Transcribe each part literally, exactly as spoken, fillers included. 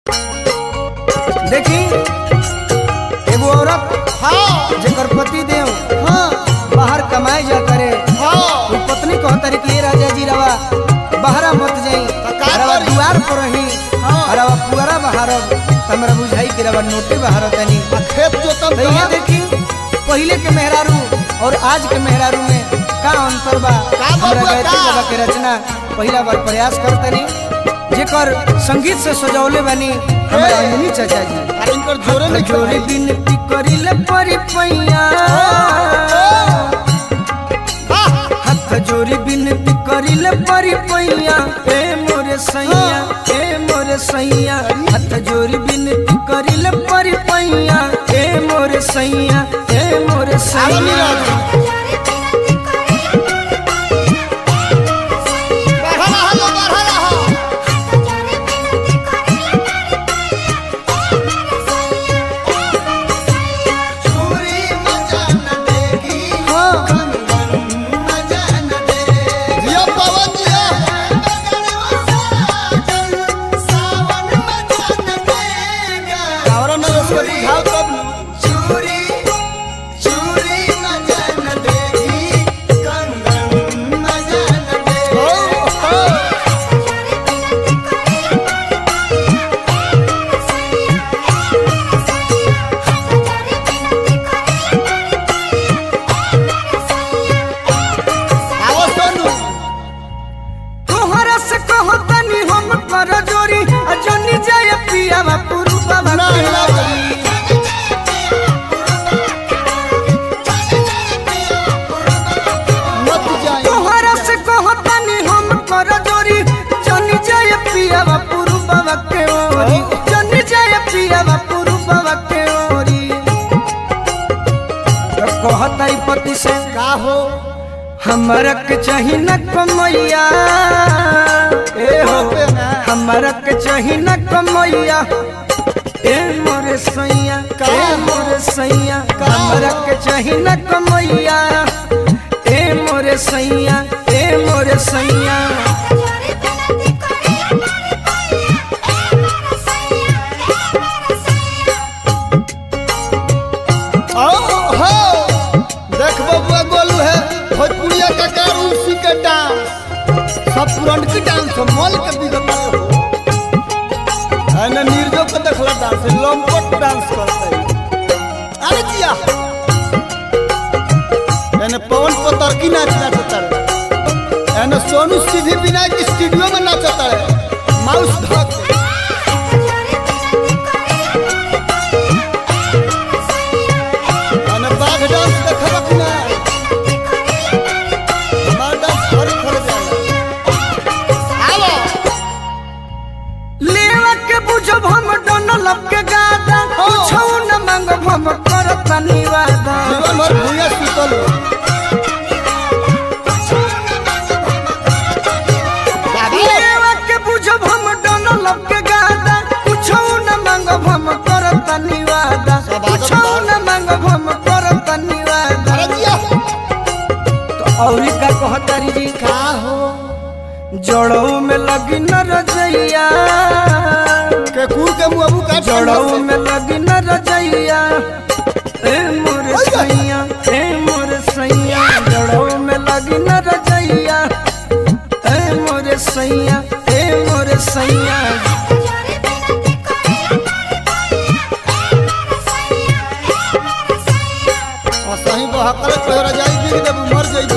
देखी एगो औरत हाँ जेकर पति देव हाँ बाहर कमाए जा करे हाँ तो पत्नी कह तारी कि राजा जी रवा बाहरा मत जाई रवा द्वार पर रही हाँ रवा पुअरा बाहर हमरा बुझाई कि रवा नोटे बाहर तनी खेत जोतम तो ये देखी पहले के मेहरारू और आज के मेहरारू में का अंतर बा हमरा गायत्री बाबा के रचना पहला बार प्रयास करतनी जेकर संगीत से सजौले बनी हमरा अंजनी चाचा जी अरे इनकर जोरे में जोरे बिनती करिले परी पैया हाथ जोरी बिनती करिले परी पैया ए मोरे सैया ए मोरे सैया हाथ जोरी बिनती करिले परी पैया ए मोरे सैया ए मोरे सैया पति से का हो हमरा के चाही न कमैया ए हो हमरा के चाही न कमैया ए मोरे सैया ए मोरे सैया हमरा के चाही न कमैया ए मोरे सैया ए मोरे सैया सब पुरान के डांस मॉल के बिगड़ता हो है ना निर्जो के देखला डांस लंपट डांस करते अरे जिया मैंने पवन पतरकी नाच नाचता है है ना सोनू सीधी बिना के स्टूडियो में नाचता है माउस धक है ना बाघ डांस देखबा कि ना जब हम दोनों लब के गादा पूछो न मांगब हम करत निवादा जीवन भर भूया सुतल लेवा के बुझब हम दोनों लब के गादा पूछो न मांगब हम करत निवादा पूछो न मांगब हम करत निवादा तो औरी का कहतारी जी का हो जड़ों में लगी न रजैया के कूर के मुआबू का जड़ों में लगी न रजैया ए मोरे सैया ए मोरे सैया जड़ों में लगी न रजैया ए मोरे सैया ए मोरे सैया और सही बहकर तोहरा जाई गिर देबू मर जाई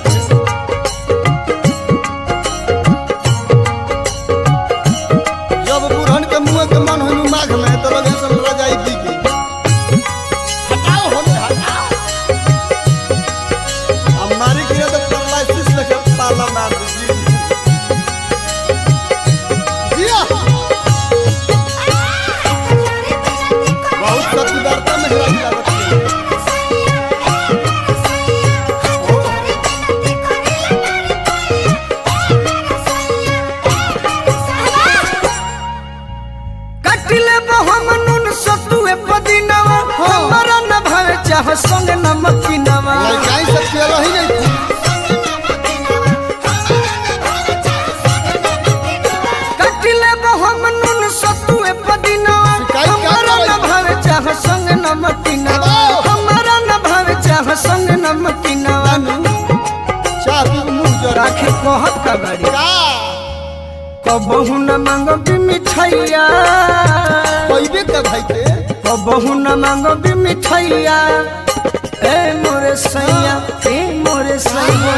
संग नमकी नवा लड़काई सब खेल ही नहीं कटिले हम नुन सतुए कहत का बाड़ी का कबहू न मांगो भी मिठाइया कोई का भाई के कबहू न मांगो भी मिठाइया ए मोरे सैया ए मोरे सैया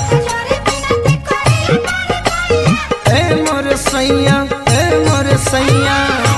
ए मोरे सैया ए मोरे सैया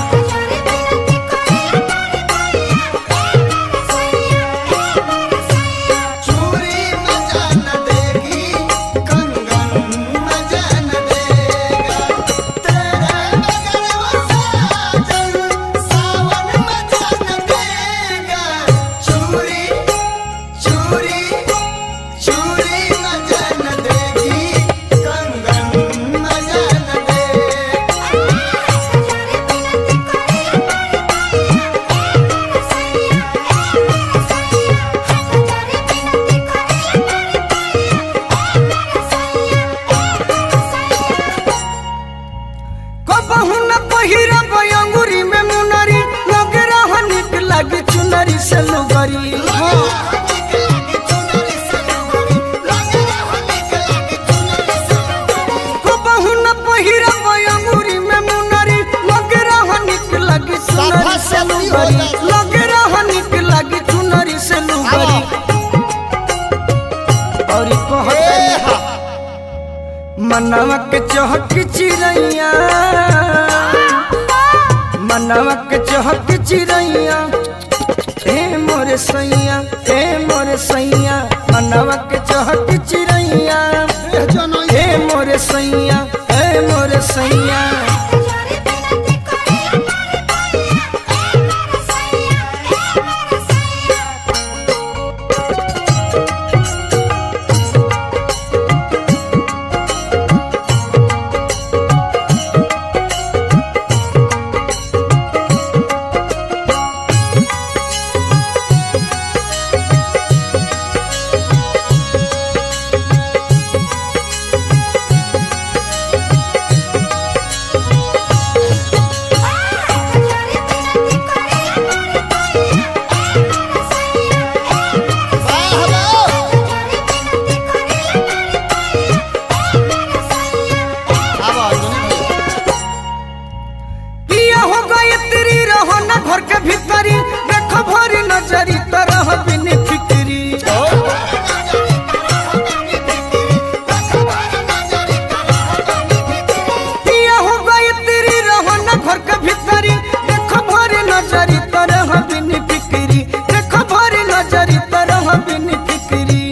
से लुगरी कबहू न पहिरा बयंगुरी में मुनरी लगे रहा निक लगी चुनरी से लुगरी लगे रहा निक लगी चुनरी से लुगरी और कहत मनवा के चहक चिरैया मनवा के चहक चिरैया ए मोरे सैया ए मोरे सैया मनवा के चहक चिरैया ए मोरे सैया ए मोरे सैया घर के भीतरी देखो भरी नजरी तरह बिन फिक्री पिया हो गई तेरी रहन घर के भीतरी देखो भरी नजरी तरह बिन फिक्री देखो भरी नजरी तरह बिन फिक्री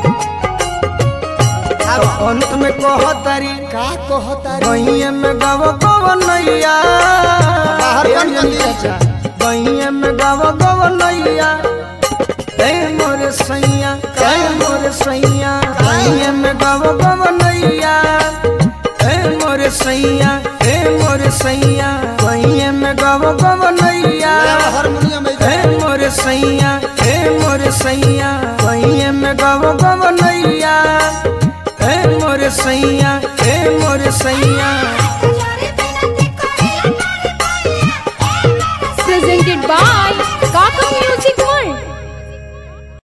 अब अंत में कहतारी का कहतारी गइया में गाव गाव नैया बाहर बन चाचा गइया में गाव गाव नैया ए मोरे सैया ए मोरे सैया गइया में गाव गाव नैया ए मोरे सैया ए मोरे सैया गइया में गाव गाव नैया हारमोनियम ए मोरे सैया ए मोरे सैया गइया में गाव गाव नैया ए मोरे सैया ए मोरे सैया